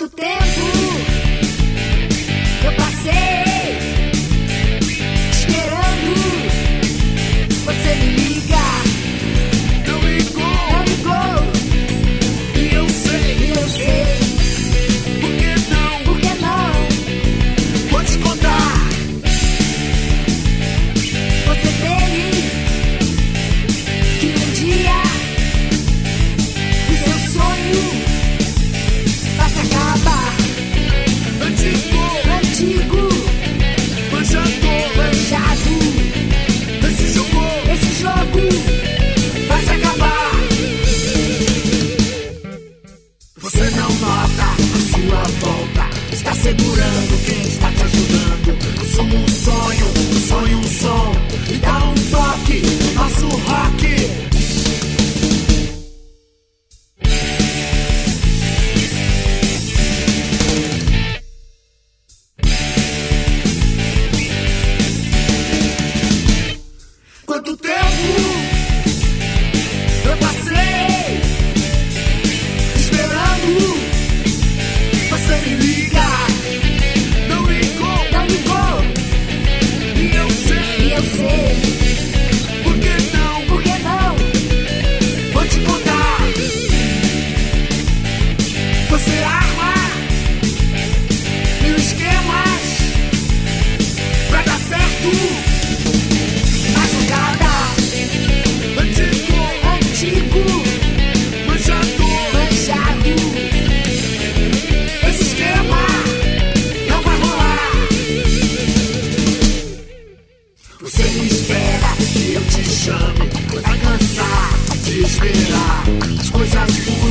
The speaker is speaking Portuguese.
Quanto tempo eu passei esperando você me ligar. Não ligou, e eu sei. Por que não? Vou te contar. Você teme que um dia o seu sonho vai se acabar. Antigo, manjado. Esse jogo vai se acabar. Você não nota a sua volta. Está segurando quem está te ajudando. Assuma um sonho um som. E dá um toque no nosso rock. Quanto tempo eu passei esperando você me ligar. Não ligou, e eu sei. Por que não? Vou te contar. Você arma mil esquemas pra dar certo. A jogada antigo, manjado. Esse esquema não vai rolar. Você me espera que eu te chame. Vai cansar de esperar as coisas boas